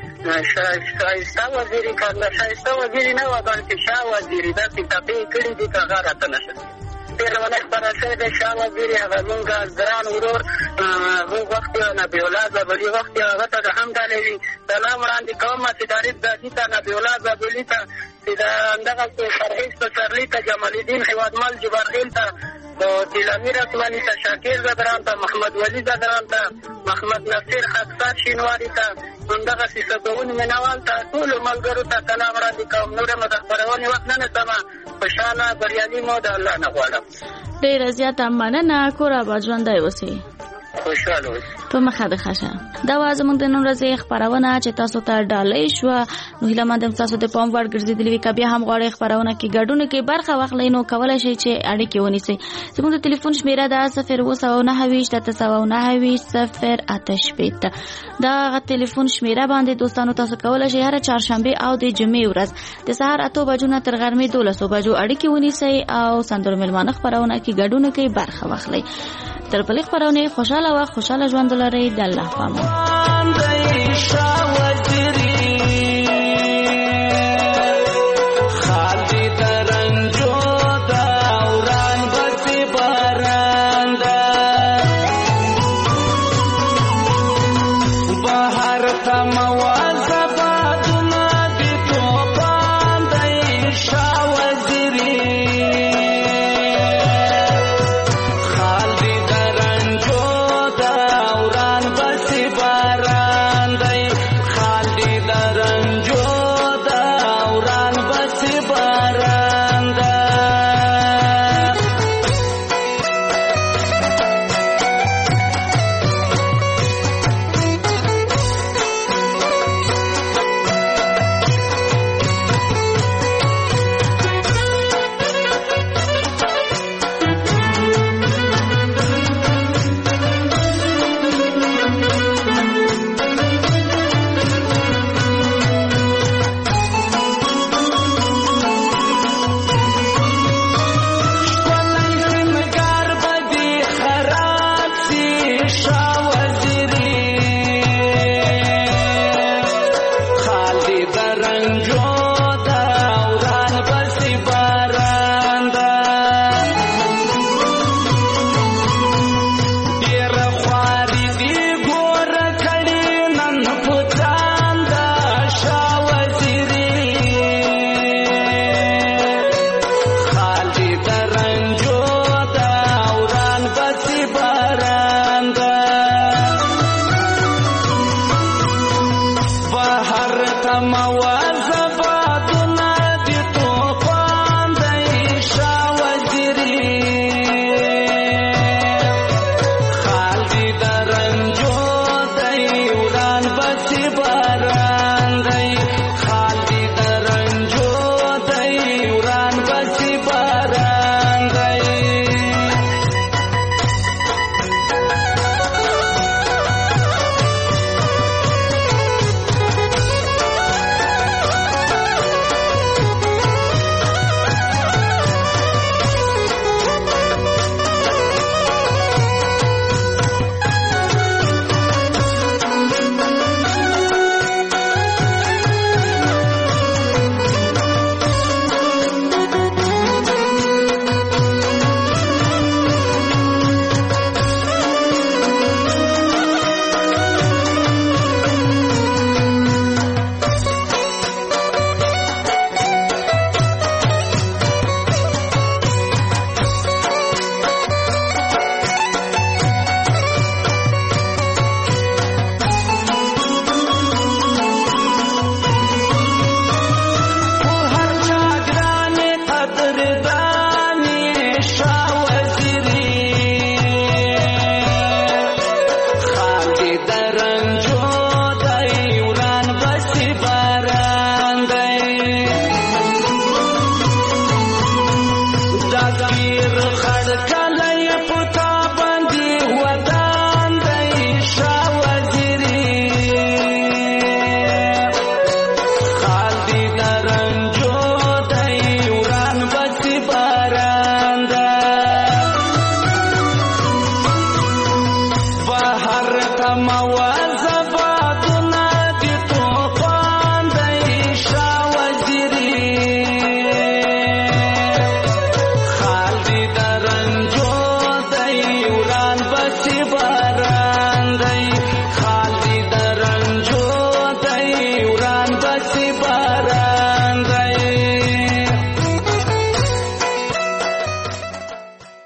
شایسته وزیري کړله. شایسته وزیري نه وه بلکې شاه وزیري. داسې ټپې یې کړي دي که هغه راته نه شي. تېره اونۍ خپره شوې ده شاه وزیري. هغه زمونږ ګران ورور هغه وخت یې نبي الله زابلي وخت یې هغه ته د هم ډالۍ وي. سلام وړاندې کوم چې تاریخ دادي ته نبي الله زابلي ته چې د همدغسې فرهیز پسرلي ته جمال الدین هېوادمل جبارخیل ته دیلامیر عثماني ته شاکر زدران ته محمد ولی زدران ته محمد نصیر خاکسار شینواري ته همدغسې سباوني مینوال ته ټولو ملګرو ته سلام وړاندې کوم. نوره مو د خپرونې وخت نه نیسمه. خوشحاله بریالي مو د الله نه غواړم. ډېره زیاته مننه. کور اباد ژوندی اوسئ. خوشحاله اوسئ. په مخه د ښه شه. دا وه زموږ د نن ورځې خپرونه چې تاسو ته ډالۍ شوه. نو هیله مند یم تاسو د پام وړ ګرځېدلي وي. که بیا هم غواړئ خپرونه کې ګډون کې برخه واخلئ نو کولی شئ چې اړیکې ونیسئ. زموږ د ټلیفون شمېره ده 02928 دغه ټلیفون شمېره باندې دوستانو تاسو کولی شئ هره چهارشنبې او د جمعې ورځ د سهار 8 بجو نه تر غرمې 12 بجو اړیکې ونیسئ او سندرو مېلمانه خپرونه کې ګډون کې برخه واخلئ. تر بلې خپرونې خوشحاله وخت خوشحاله ژوند ولرئ. د الله په امان. خال پیر خړکا